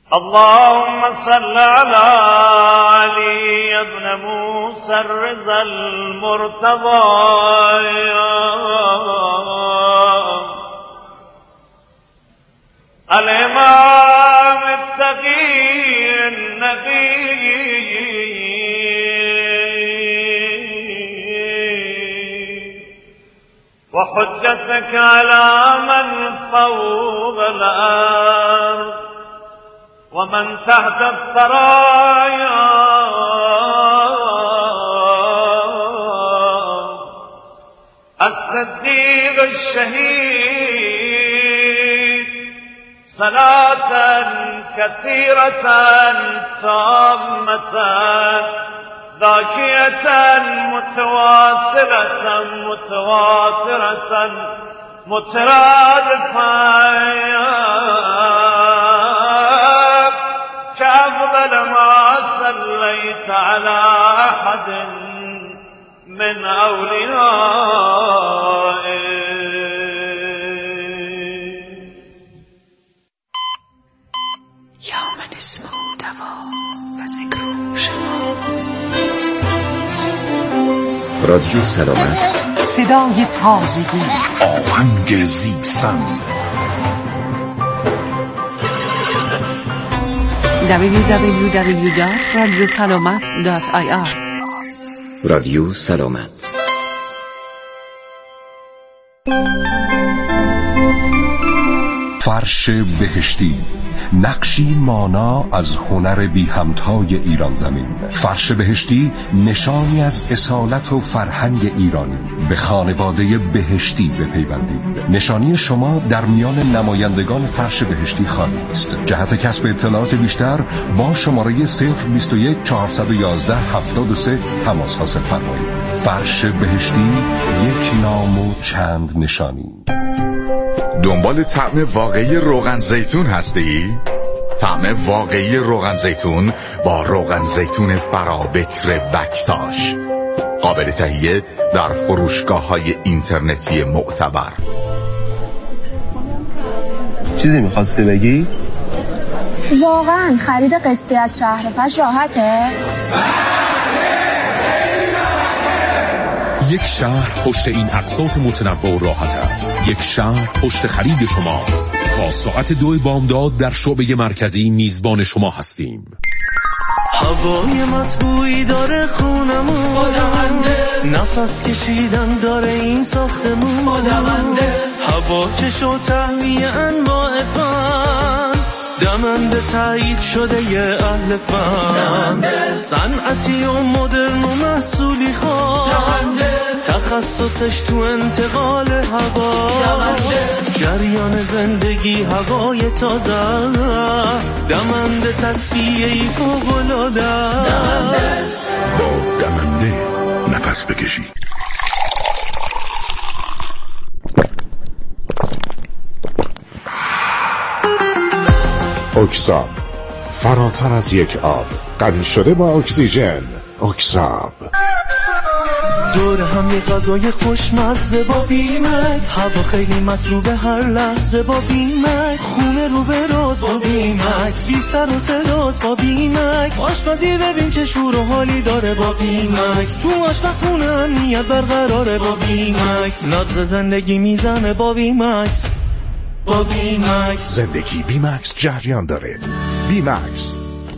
اللهم صل على علي بن موسى الرضا المرتضى الإمام التقي النبي وحجتك على من فوق الأرض ومن تحت الثرايا الصديق الشهيد صلاة كثيرة تامة ذاكية متواصلة متواترة مترادفة كأفضل ما صليت على أحد من أوليائك. یا من اسمه دوا و ذکر شما. رادیو سلامت، صدای تازگی، آهنگ زیستن. www.radiosalamat.ir رادیو سلامت. فرش بهشتی، نقشی مانا از هنر بی همتای ایران زمین. فرش بهشتی نشانی از اصالت و فرهنگ ایرانی. به خانواده بهشتی بپیوندید. نشانی شما در میان نمایندگان فرش بهشتی خالی است. جهت کسب اطلاعات بیشتر با شماره 021 411 73 تماس حاصل فرمایید. فرش بهشتی، یک نام و چند نشانی. دنبال طعم واقعی روغن زیتون هستی؟ طعم واقعی روغن زیتون با روغن زیتون فرابکر بکتاش، قابل تهیه در فروشگاه‌های اینترنتی معتبر. چیزی می‌خواستی بگی؟ واقعا خرید قسطی از شهرفش راحته؟ یک شهر پشت این اقساط متنوع و راحت است. یک شهر پشت خرید شماست. تا ساعت 2 بامداد در شعبه مرکزی میزبان شما هستیم. هوای مطبوعی داره خونمون، نفس کشیدن داره این ساختمون، هوا کشو تهویه انواع فن، دمنده تایید شده یه اهل فن، صنعتی و مدرن و محصولی خاص، تخصصش تو انتقال هوا، جریان زندگی هوای تازه است، دمنده تصفیه‌ای فوق‌العاده است. با دمنده نفس بکشی. اکساب، فراتر از یک آب، غنی شده با اکسیژن. اکساب دور هم یه غذای خوشمزه با بیمکس، هوا خیلی مطلوبه هر لحظه با بیمکس، خونه رو به راز با بیمکس، بی سر و صداست با بیمکس، آشپزی ببین چه شور و حالی داره با بیمکس، تو آشپزخونه امنیت برقراره با بیمکس، نبض زندگی میزنه با بیمکس. با بیمکس زندگی بیمکس جریان داره. بیمکس.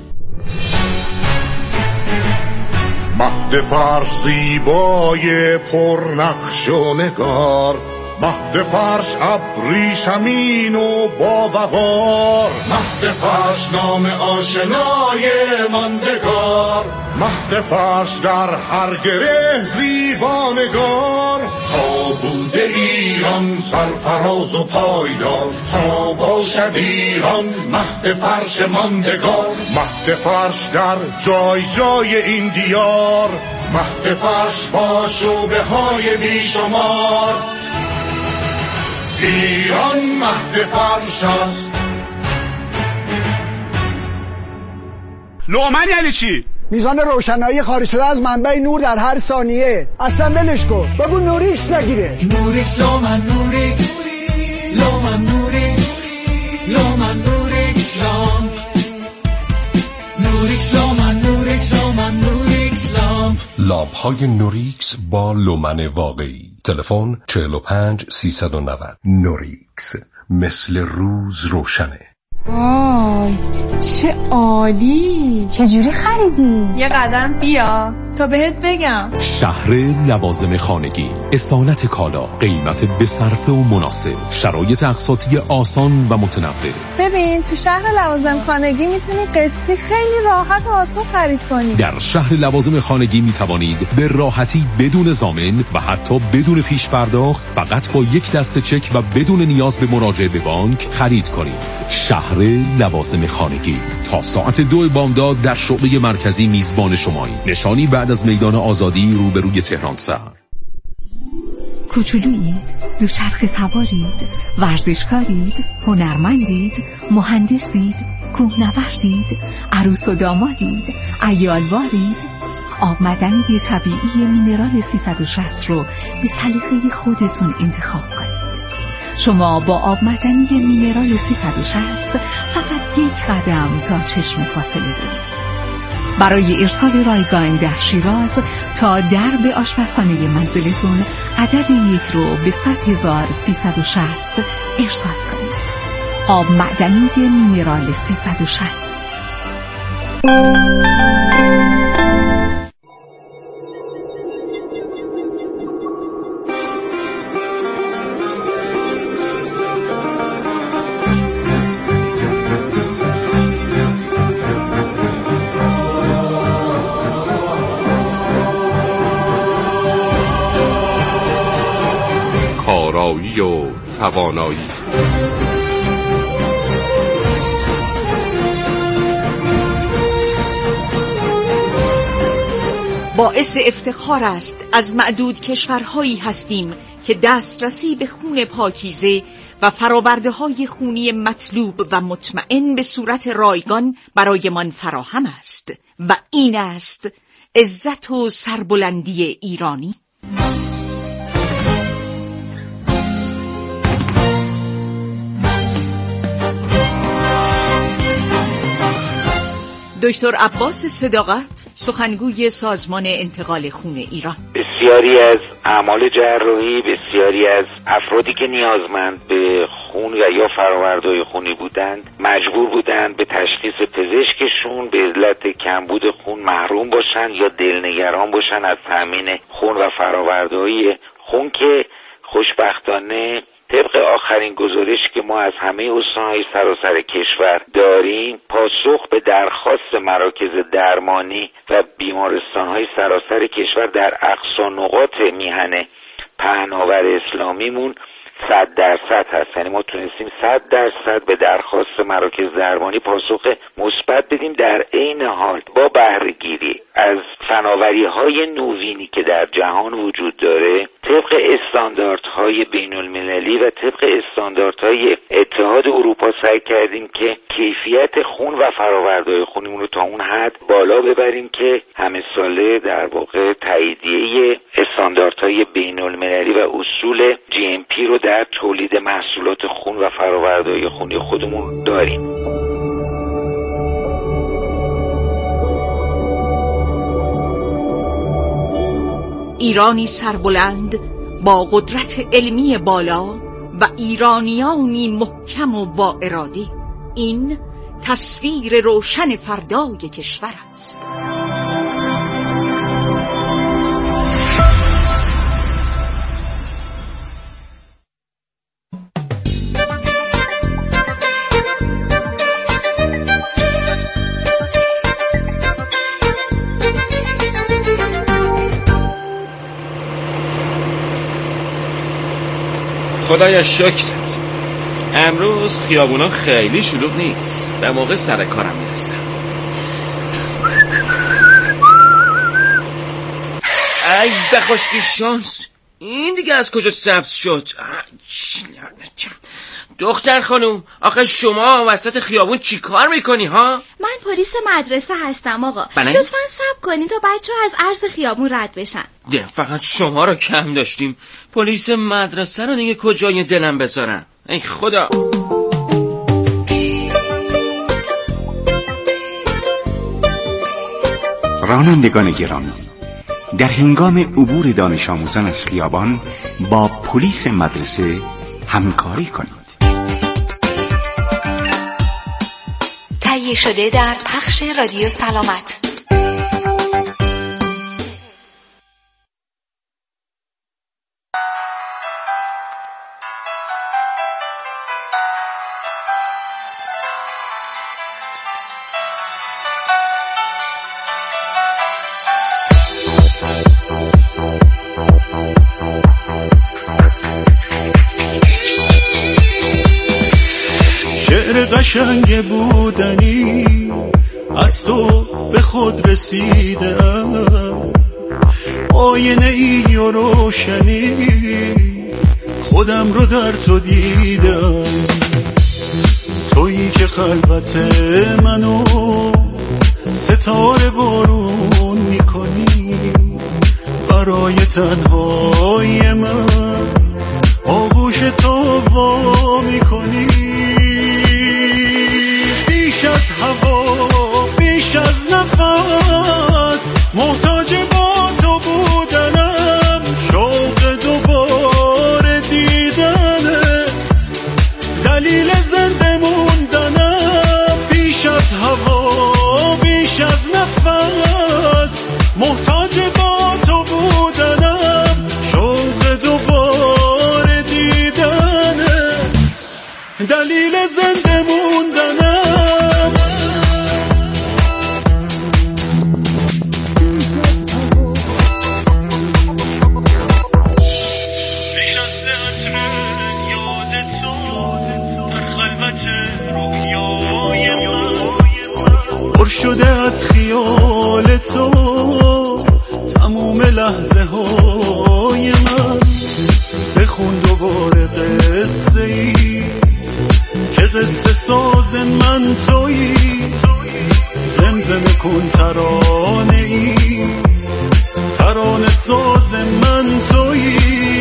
مهد فرش زیبای پرنقش و نگار، مهد فرش ابریشمین و باوقار، مهد فرش نام آشنای ماندگار، مهد فرش در هر گره زیبانگار، تا بوده ایران سرفراز و پایدار، تا باشد ایران مهد فرش ماندگار، مهد فرش در جای جای این دیار، مهد فرش با شعبه های بیشمار، ایران مهد فرش است. لومن یعنی چی؟ میزان روشنایی خارج شده از منبع نور در هر ثانیه. اصلا ولش کن، بگو نوریکس نگیره. نوریکس لومن نوریکس، لومن نوریکس، لومن نوریکس لام. لامپ‌های نوریکس با لومن واقعی. تلفن 45 390. نوریکس، مثل روز روشنه. وای چه عالی. چجوری خریدی؟ یه قدم بیا تا بهت بگم. شهر لوازم خانگی، اصالت کالا، قیمت به صرفه و مناسب، شرایط اقساطی آسان و متنوع. ببین تو شهر لوازم خانگی میتونی قسطی خیلی راحت و آسان خرید کنی. در شهر لوازم خانگی میتوانید به راحتی بدون ضامن و حتی بدون پیش پرداخت فقط با یک دسته چک و بدون نیاز به مراجعه به بانک خرید کنید. شهر لوازم خانگی تا ساعت 2 بامداد در شعبه مرکزی میزبان شمایی. نشانی بعد از میدان آزادی روبروی تهران سر. کوچولویید، دوچرخه سوارید، ورزشکارید، هنرمندید، مهندسید، کوهنوردید، عروس و دامادید، عیالوارید. آب معدنی طبیعی مینرال 360 رو به سلیقه خودتون انتخاب کنید. شما با آب معدنی مینرال 360 فقط یک قدم تا چشم فاصله دارید. برای ارسال رایگان در شیراز تا درب آشپزخانه منزلتون عدد 1 رو به 100,360 ارسال کنید. آب معدنی مینرال 360. کارایی و توانایی. باعث افتخار است از معدود کشورهایی هستیم که دسترسی به خون پاکیزه و فرآورده‌های خونی مطلوب و مطمئن به صورت رایگان برایمان فراهم است و این است عزت و سربلندی ایرانی. دکتر عباس صداقت، سخنگوی سازمان انتقال خون ایران. بسیاری از اعمال جراحی، بسیاری از افرادی که نیازمند به خون و یا فرآورده‌های خونی بودند مجبور بودند به تشخیص پزشکشون به علت کمبود خون محروم باشن یا دلنگران باشن از تامین خون و فرآورده‌های خون که خوشبختانه طبق آخرین گزارش که ما از همه استان‌های سراسر کشور داریم، پاسخ به درخواست مراکز درمانی و بیمارستان‌های سراسر کشور در اقصا نقاط میهن پهناور اسلامیمون 100% هست. یعنی ما تونستیم 100% به درخواست مراکز درمانی پاسخ مثبت بدیم، در عین حال با بهره‌گیری از فناوری‌های نوینی که در جهان وجود داره طبق استانداردهای بین‌المللی و طبق استانداردهای اتحاد اروپا سعی کردیم که کیفیت خون و فرآورده‌های خونمون رو تا اون حد بالا ببریم که همه ساله در واقع تاییدیه استانداردهای بین‌المللی و اصول GMP رو در تولید محصولات خون و فرآورده‌های خونی خودمون داریم. ایرانی سربلند با قدرت علمی بالا و ایرانیانی محکم و با اراده، این تصویر روشن فردای کشور است. خدایا شکرت، امروز خیابونا خیلی شلوغ نیست، به موقع سر کارم میرسم. ای به خشکی شانس، این دیگه از کجا سبز شد؟ دختر خانوم، آخه شما وسط خیابون چی کار میکنی ها؟ من پلیس مدرسه هستم آقا. بله؟ لطفاً صبر کنین تا بچه‌ها از عرض خیابون رد بشن. فقط شما رو کم داشتیم. پلیس مدرسه رو دیگه کجای دلم بذارم؟ ای خدا. رانندگان گرامی، در هنگام عبور دانش آموزان از خیابان با پلیس مدرسه همکاری کنید. تهیه شده در پخش رادیو سلامت. قشنگ بودنی از تو به خود رسیدم، آینه ای و روشنی خودم رو در تو دیدم. تویی که خلوت منو ستاره بارون میکنی، برای تنهای من آغوش تو وا میکنی. بیش از هوا بیش از نفس محتاج با تو بودنم، شوق دوباره دیدنت دلیل زنده موندنم. بیش از هوا بیش از نفس محتاج با تو بودنم، شوق دوباره دیدنت دلیل زنده موندنم. پر شده از خیال تو تموم لحظه های من، بخون دوباره قصه ای که قصه ساز من تویی، زمزمه کن ترانه ای ترانه ساز من تویی.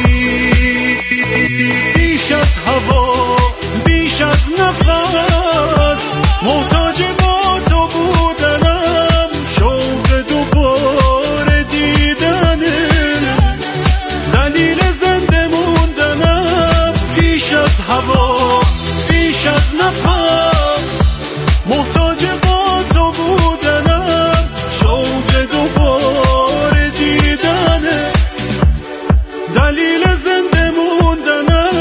بیش از هوا بیش از نفس محتاج با تو بودنم، شوق دوباره دیدنه دلیل زنده موندنم. بیش از هوا بیش از نفس محتاج با تو بودنم، شوق دوباره دیدنه دلیل زنده موندنم.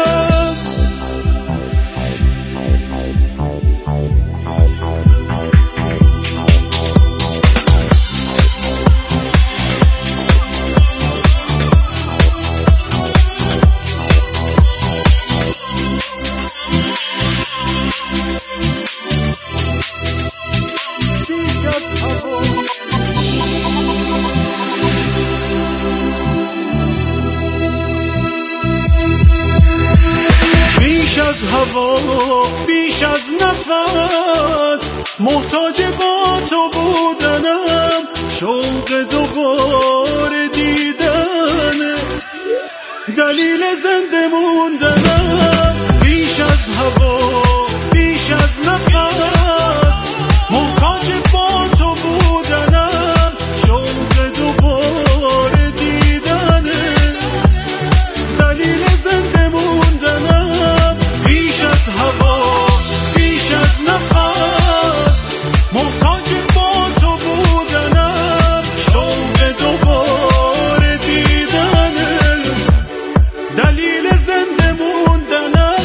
بیش از هوا بیش از نفس محتاج با تو بودنم، شوق دوباره دیدنه دلیل زنده موندنم. بیش از هوا بیش از نفس محتاج با تو بودنم، شوق دوباره دیدنه دلیل زنده موندنم. بیش از هوا بیش از نفس محتاج با تو بودنم، شوق دوباره دیدنه دلیل زنده موندنم.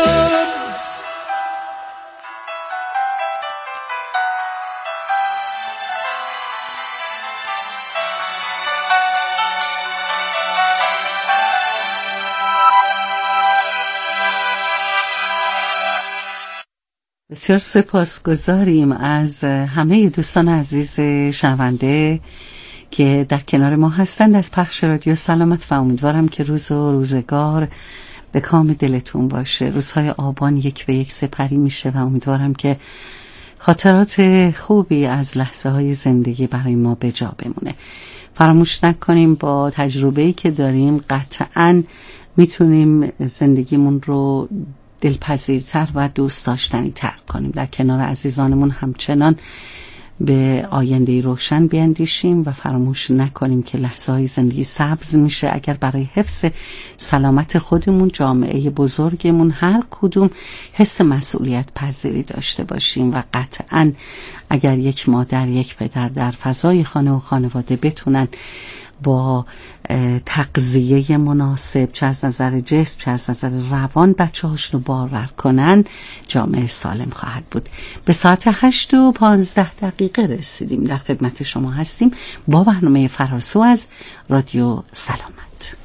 بسیار سپاسگزاریم از همه دوستان عزیز شنونده که در کنار ما هستند از پخش رادیو سلامت و امیدوارم که روز و روزگار به کام دلتون باشه. روزهای آبان یک به یک سپری میشه و امیدوارم که خاطرات خوبی از لحظه های زندگی برای ما به جا بمونه. فراموش نکنیم با تجربه‌ای که داریم قطعاً میتونیم زندگیمون رو دلپذیرتر و دوست داشتنی تر کنیم. در کنار عزیزانمون همچنان به آینده روشن بیندیشیم و فراموش نکنیم که لحظه‌های زندگی سبز میشه اگر برای حفظ سلامت خودمون، جامعه بزرگمون، هر کدوم حس مسئولیت پذیری داشته باشیم. و قطعاً اگر یک مادر، یک پدر در فضای خانه و خانواده بتونن با تغذیه مناسب، چه از نظر جسم چه از نظر روان، بچه هاشون رو باور کنن، جامعه سالم خواهد بود. به ساعت 8:15 رسیدیم. در خدمت شما هستیم با برنامه فراسو از رادیو سلامت.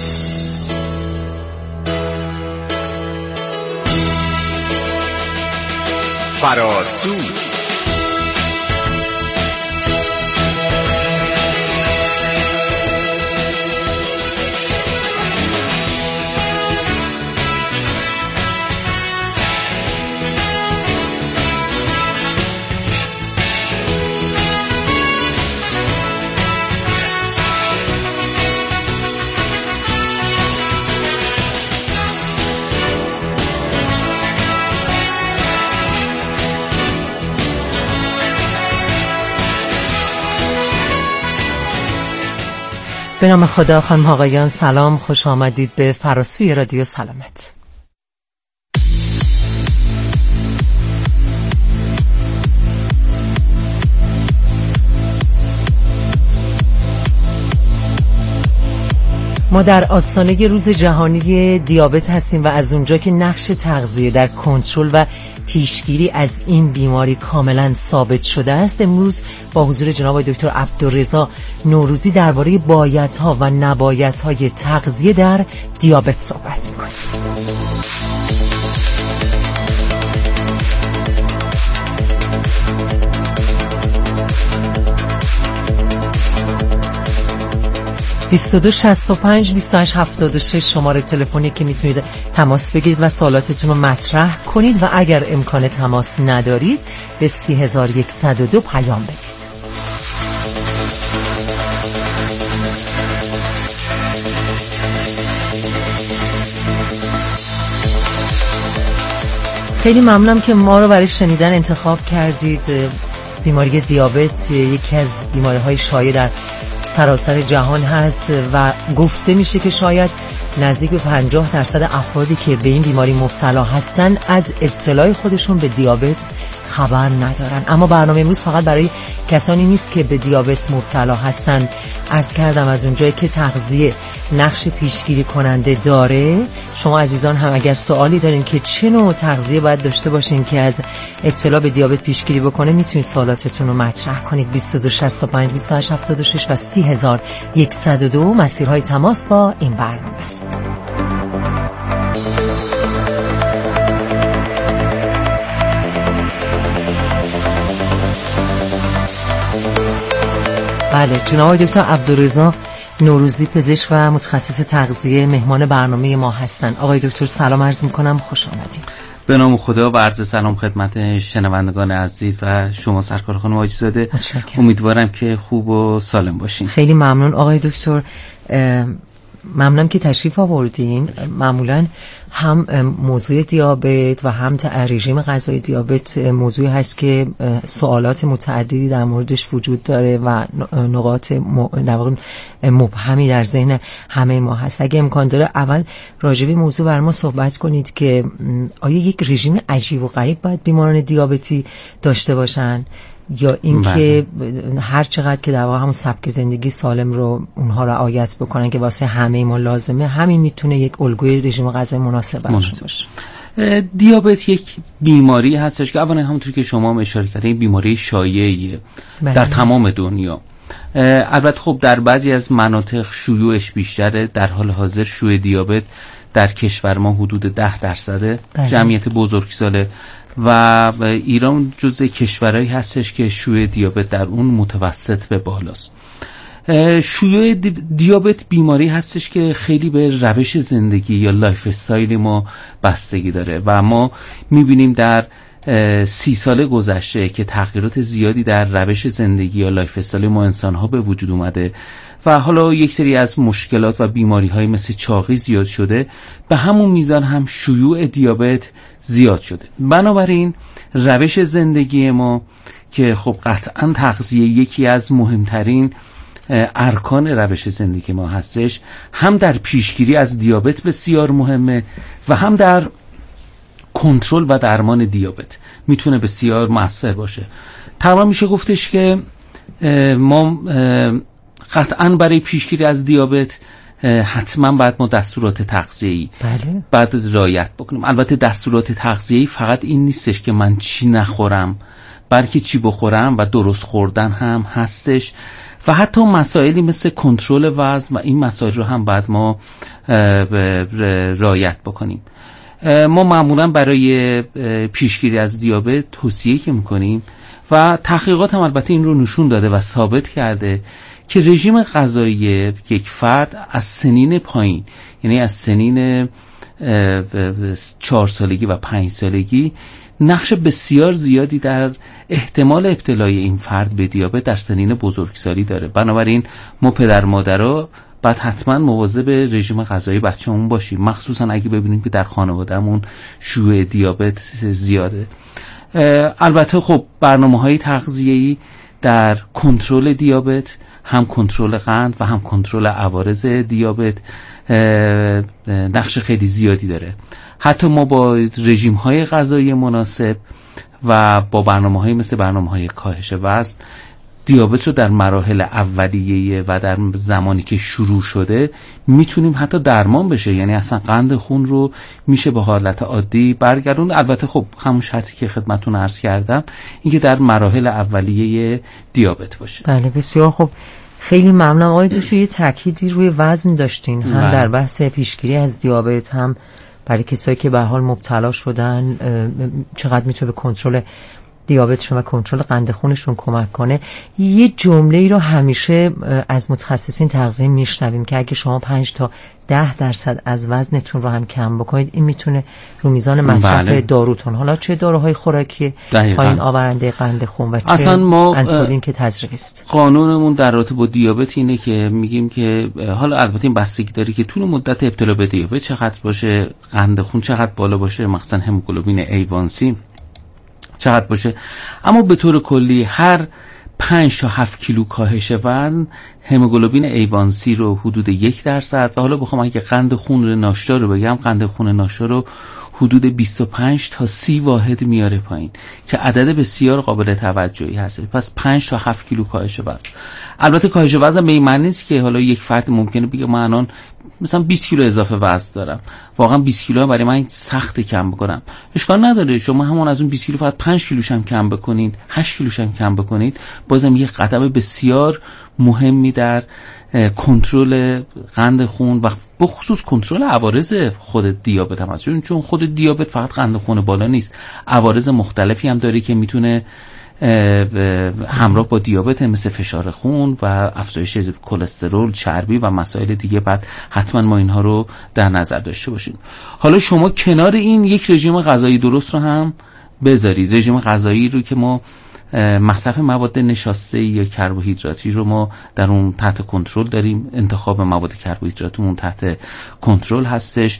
فراسو به نام خدا. خانم آقایان سلام، خوش آمدید به فراسوی رادیو سلامت. ما در آستانه روز جهانی دیابت هستیم و از اونجا که نقش تغذیه در کنترل و پیشگیری از این بیماری کاملا ثابت شده است، امروز با حضور جناب دکتر عبدالرضا نوروزی درباره بایدها و نبایدهای تغذیه در دیابت صحبت می‌کنیم. (22 65 28 76) شماره تلفنی که میتونید تماس بگیرید و سوالاتتون رو مطرح کنید و اگر امکان تماس ندارید به 3102 پیام بدید. خیلی ممنونم که ما رو برای شنیدن انتخاب کردید. بیماری دیابت یکی از بیماری‌های شایع در سراسر جهان هست و گفته میشه که شاید نزدیک به 50% افرادی که به این بیماری مبتلا هستن از ابتلای خودشون به دیابت خبر ندارن. اما برنامه امروز فقط برای کسانی نیست که به دیابت مبتلا هستن. عرض کردم از اونجایی که تغذیه نقش پیشگیری کننده داره، شما عزیزان هم اگر سوالی دارین که چه نوع تغذیه باید داشته باشین که از ابتلا به دیابت پیشگیری بکنه، میتونید سوالاتتون رو مطرح کنید. 22 65 28 76 و 3102 مسیرهای تماس با این برنامه است. بله، جناب دکتر عبدالرضا نوروزی پزشک و متخصص تغذیه مهمان برنامه ما هستند. آقای دکتر سلام عرض می‌کنم، خوش آمدید. به نام خدا و عرض سلام خدمت شنوندگان عزیز و شما سرکار خانم حاجی‌زاده. امیدوارم که خوب و سالم باشین. خیلی ممنون آقای دکتر، ممنونم که تشریف آوردین. معمولا هم موضوع دیابت و هم رژیم غذایی دیابت موضوعی هست که سوالات متعددی در موردش وجود داره و نقاط در واقع مبهمی در ذهن همه ما هست. اگه امکان داره اول راجع به موضوع بر ما صحبت کنید که آیا یک رژیم عجیب و غریب باید بیماران دیابتی داشته باشن یا اینکه هر چقدر که در واقع همون سبک زندگی سالم رو اونها رعایت بکنن که واسه همه ما لازمه، همین میتونه یک الگوی رژیم غذایی مناسب باشه. دیابت یک بیماری هستش که اولا همونطور که شما هم اشاره کردین بیماری شایعیه در تمام دنیا. البته خب در بعضی از مناطق شیوعش بیشتره. در حال حاضر شیوع دیابت در کشور ما حدود 10% جمعیت بزرگساله و ایران جزء کشورهایی هستش که شیوع دیابت در اون متوسط به بالاست. شیوع دیابت بیماری هستش که خیلی به روش زندگی یا لایف استایل ما بستگی داره و ما میبینیم در 30 سال گذشته که تغییرات زیادی در روش زندگی یا لایف استایل ما انسان‌ها به وجود اومده و حالا یک سری از مشکلات و بیماری‌های مثل چاقی زیاد شده، به همون میزان هم شیوع دیابت زیاد شده. بنابراین روش زندگی ما که خب قطعا تغذیه یکی از مهمترین ارکان روش زندگی ما هستش، هم در پیشگیری از دیابت بسیار مهمه و هم در کنترل و درمان دیابت میتونه بسیار مؤثر باشه. تقریبا میشه گفتش که ما قطعا برای پیشگیری از دیابت حتما باید ما دستورات تغذیه‌ای باید رعایت بکنیم. البته دستورات تغذیه‌ای فقط این نیستش که من چی نخورم، بلکه چی بخورم و درست خوردن هم هستش و حتی مسائلی مثل کنترل وزن و این مسائل رو هم باید ما رعایت بکنیم. ما معمولا برای پیشگیری از دیابت توصیه که میکنیم و تحقیقات هم البته این رو نشون داده و ثابت کرده که رژیم غذایی یک فرد از سنین پایین، یعنی از سنین 4 سالگی و 5 سالگی، نقش بسیار زیادی در احتمال ابتلای این فرد به دیابت در سنین بزرگسالی داره. بنابراین ما پدر مادرها باید حتما مواظب رژیم غذایی بچه‌مون باشیم، مخصوصا اگه ببینیم که در خانوادهمون شیوع دیابت زیاده. البته خب برنامه‌های تغذیه‌ای در کنترل دیابت، هم کنترل قند و هم کنترل عوارض دیابت نقش خیلی زیادی داره. حتی ما با رژیم‌های غذایی مناسب و با برنامه‌های مثل برنامه‌های کاهش وزن دیابت رو در مراحل اولیه و در زمانی که شروع شده میتونیم حتی درمان بشه، یعنی اصلا قند خون رو میشه به حالت عادی برگردون. البته خب همون شرطی که خدمتتون عرض کردم، اینکه در مراحل اولیه دیابت باشه. بله بسیار خوب، خیلی ممنونم آقای دکتر. یه تأکیدی روی وزن داشتین، هم در بحث پیشگیری از دیابت، هم برای کسایی که به حال مبتلا شدن چقدر میتونه به کنترل دیابتشون و کنترل قند خونشون کمک کنه. یه جمله ای رو همیشه از متخصصین تغذیه میشنویم که اگه شما 5 تا 10% از وزنتون رو هم کم بکنید، این میتونه رو میزان مصرف داروتون، حالا چه داروهای خوراکی پایین آورنده قند خون و چه انسولین که تزریقی است. قانونمون در رابطه با دیابت اینه که میگیم که حالا البته این بستگی داره که طول مدت ابتلا به دیابت چقدر باشه، قند خون چقدر بالا باشه، مثلا هموگلوبین A1C چقدر باشه، اما به طور کلی هر 5 تا 7 کیلو کاهش وزن هموگلوبین A1C رو حدود 1% و حالا بخوام اگه قند خون ناشتا رو بگم، قند خون ناشتا رو حدود 25 تا 30 واحد میاره پایین که عدد بسیار قابل توجهی هست. پس 5 تا 7 کیلو کاهش وزن. البته کاهش وزن به این معنی نیست که حالا یک فرد ممکنه بگه من الان مثلا 20 کیلو اضافه وزن دارم، واقعا 20 کیلو برای من سخت کم بکنم. اشکال نداره، شما همون از اون 20 کیلو فقط 5 کیلوش هم کم بکنید، 8 کیلوش هم کم بکنید، بازم یک قدم بسیار مهمی در کنترل قند خون و به خصوص کنترل عوارض خود دیابت هم هست. چون خود دیابت فقط قند خون بالا نیست، عوارض مختلفی هم داره که میتونه همراه با دیابت، مثل فشار خون و افزایش کلسترول، چربی و مسائل دیگه. بعد حتما ما اینها رو در نظر داشته باشیم. حالا شما کنار این یک رژیم غذایی درست رو هم بذارید. رژیم غذایی رو که ما مصرف مواد نشاسته یا کربوهیدراتی رو ما در اون تحت کنترل داریم، انتخاب مواد کربوهیدراتمون تحت کنترل هستش.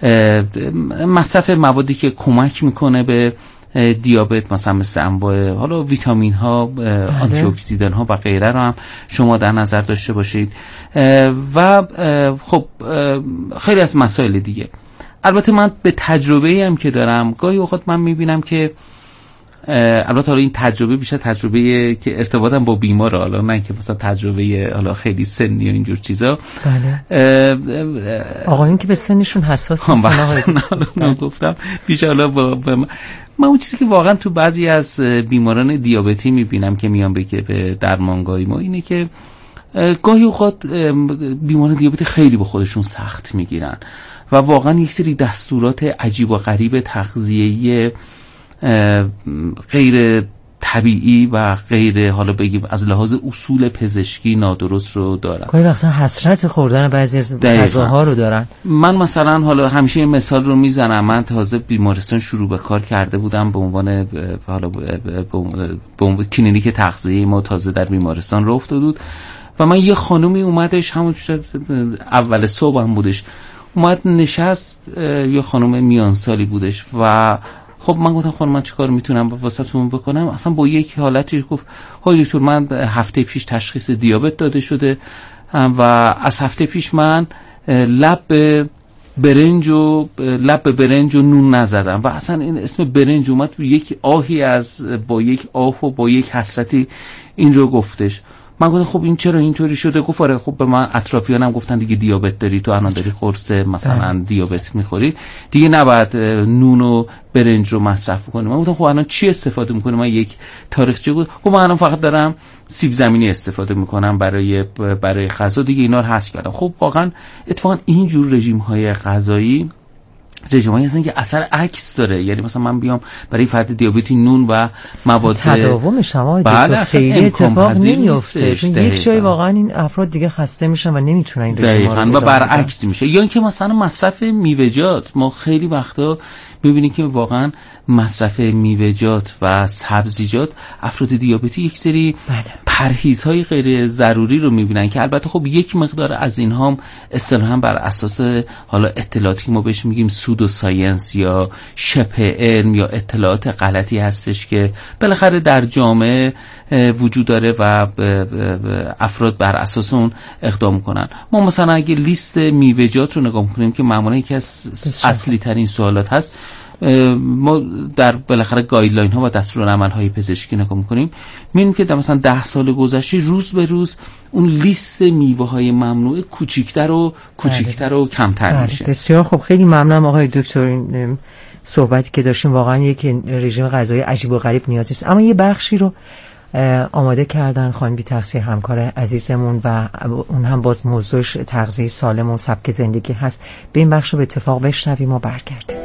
مصرف موادی که کمک میکنه به دیابت، مثلا مثل انواع حالا ویتامین ها، آنتی اکسیدان ها و غیره رو هم شما در نظر داشته باشید و خب خیلی از مسائل دیگه. البته من به تجربه‌ای هم که دارم، گاهی اوقات من میبینم که البته حالا این تجربه بیشتر تجربه که ارتباطم با بیماره، حالا نه که مثلا تجربه حالا خیلی سنی و اینجور چیزا. بله. آقایون که به سنشون حساس نیستن. نه گفتم بیشتر حالا با من اون چیزی که واقعا تو بعضی از بیماران دیابتی میبینم که میان به درمانگاهی ما اینه که گاهی اوقات بیماران دیابتی خیلی به خودشون سخت میگیرن و واقعا یک سری دستورات عجیب و غریب تغذیه‌ای غیر طبیعی و غیر حالا بگیم از لحاظ اصول پزشکی نادرست رو دارن. گاهی وقتا حسرت خوردن بعضی از غذاها رو دارن. من مثلا حالا همیشه این مثال رو میزنم، من تازه بیمارستان شروع به کار کرده بودم به عنوان حالا به کلینیک تغذیه ما تازه در بیمارستان راه افتاد بود و من یه خانومی اومدش، همون اول صبح هم بودش، اومد نشست، یه خانم میان سالی بودش و خب من گفتم خانم من چیکار میتونم واسهتون بکنم؟ اصلا با یک حالتی گفت های دکتر من هفته پیش تشخیص دیابت داده شده و از هفته پیش من لب به برنج و نون نزدم و اصلا این اسم برنج اومد یک آهی با یک آه و با یک حسرتی این رو گفتش. من گفتم خب این چرا اینطوری شده؟ گفت آره خب به من اطرافیانم گفتن دیگه دیابت داری، تو الان داری قرص مثلا دیابت میخوری، دیگه نباید نون و برنج رو مصرف کنی. من گفتم خب الان چی استفاده میکنی؟ من یک تاریخچه گفت خب من الان فقط دارم سیب زمینی استفاده میکنم برای غذا، دیگه اینا رو حذف کردم. خب واقعا اتفاقا این جور رژیم های غذایی رژیمایی هستن که اثر عکس داره. یعنی مثلا من بیام برای فرد دیابتی نون و مواد تداوم شما خیلی اتفاق نمیفته، یک جای واقعا این افراد دیگه خسته میشن و نمیتونن این رژیم رو و برعکس میشه. یا اینکه مثلا مصرف میوه‌جات، ما خیلی وقتا میبینیم که واقعا مصرف میوه‌جات و سبزیجات افراد دیابتی یک سری پرهیزهای غیر ضروری رو میبینن که البته خب یک مقدار از اینها هم اصطلاحاً بر اساس حالا اطلاعاتی که ما بهش میگیم سودو ساینس یا شبه علم یا اطلاعات غلطی هستش که بالاخره در جامعه وجود داره و افراد بر اساس اون اقدام کنن. ما مثلا اگه لیست میوه‌جات رو نگاه کنیم که معمولا یکی از اصلی ترین سوالات هست، ما در بالاخره گایدلاین ها و دستورالعمل های پزشکی نگاه میکنیم، میبینیم که در مثلا 10 سال گذشته روز به روز اون لیست میوه های ممنوعه کوچیکتر و کمتر میشه. بسیار خب، خیلی ممنونم آقای دکتر. این صحبتی که داشتیم واقعا یک رژیم غذایی عجیب و غریب نیاز است. اما یه بخشی رو آماده کردن خانم بی تقصیر همکار عزیزمون و اون هم باز موضوعش تغذیه سالم و سبک زندگی هست. به این بخش رو به اتفاق بشنویم و برگردیم.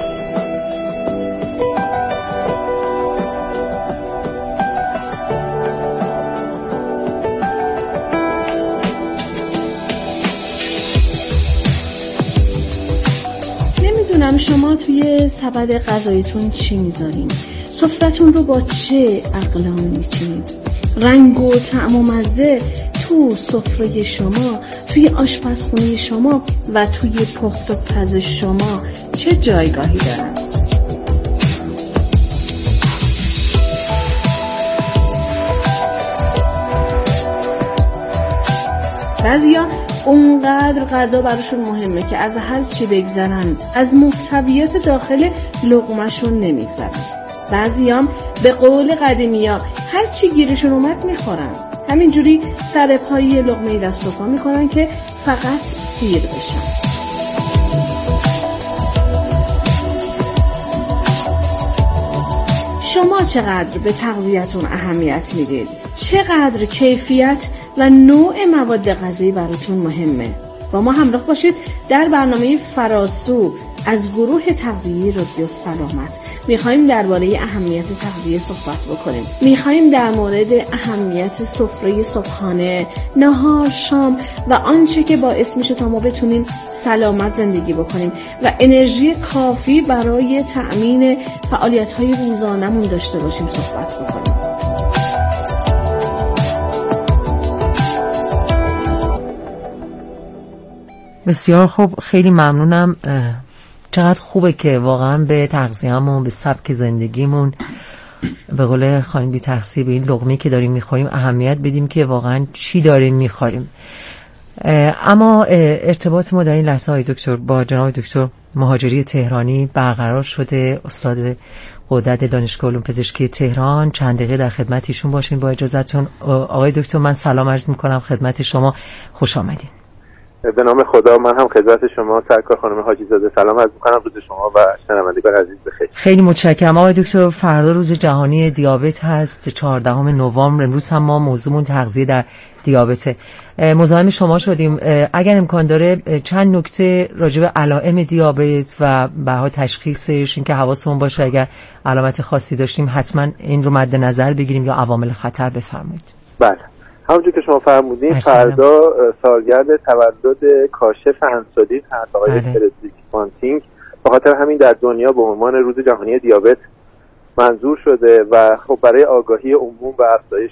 نمیدونم شما توی سبد غذاییتون چی میذارین؟ سفرتون رو با چه اقلام میچینید؟ رنگ و طعم و مزه تو سفره شما، توی آشپزخونه شما و توی پخت و پز شما چه جایگاهی دارن؟ بعضیا اونقدر غذا براشون مهمه که از هر چی بگذرن از محتویات داخل لقمه‌شون نمیگذرن. بعضیام به قول قدیمیا هر چی گیرشون اومد میخورن، همینجوری سر پایی لقمه دست و پا میکنن که فقط سیر بشن. شما چقدر به تغذیه‌تون اهمیت میدید؟ چقدر کیفیت و نوع مواد غذایی براتون مهمه؟ با ما همراه باشید در برنامه فراسو از گروه تغذیه رادیو سلامت. میخوایم درباره اهمیت تغذیه صحبت بکنیم. میخوایم در مورد اهمیت سفره صبحانه، نهار، شام و آنچه که باعث میشه تا ما بتونیم سلامت زندگی بکنیم و انرژی کافی برای تأمین فعالیت‌های روزانمون داشته باشیم صحبت بکنیم. بسیار خوب، خیلی ممنونم. چقدر خوبه که واقعا به تغذیه‌مون، به سبک زندگیمون، به قول خانم بی تقصیر به این لقمه‌ای که داریم میخوریم اهمیت بدیم که واقعا چی داریم میخوریم. اما ارتباط ما در این لحظه های دکتر با جناب دکتر مهاجری تهرانی برقرار شده، استاد غدد دانشگاه علوم پزشکی تهران. چند دقیقه در خدمت ایشون باشین با اجازهتون. آقای دکتر من سلام عرض میکنم خدمت شما، خوش آمدین. به نام خدا، من هم خدمت شما سرکار خانم حاجی زاده سلام عرض می‌کنم. روز شما و شنوندگان عزیز بخیر. خیلی متشکرم آقای دکتر. فردا روز جهانی دیابت هست، 14 نوامبر. امروز هم ما موضوعمون تغذیه در دیابت. مزاحم شما شدیم، اگر امکان داره چند نکته راجع به علائم دیابت و بها تشخیصش، اینکه حواسمون باشه اگر علامت خاصی داشتیم حتما این رو مد نظر بگیریم یا عوامل خطر بفرمایید. بله، همونجور که شما فرمودین فردا سالگرد تولد کاشف انسولین هست، آقای فردریک بانتینگ. به خاطر همین در دنیا به عنوان روز جهانی دیابت منظور شده و خب برای آگاهی عموم و افزایش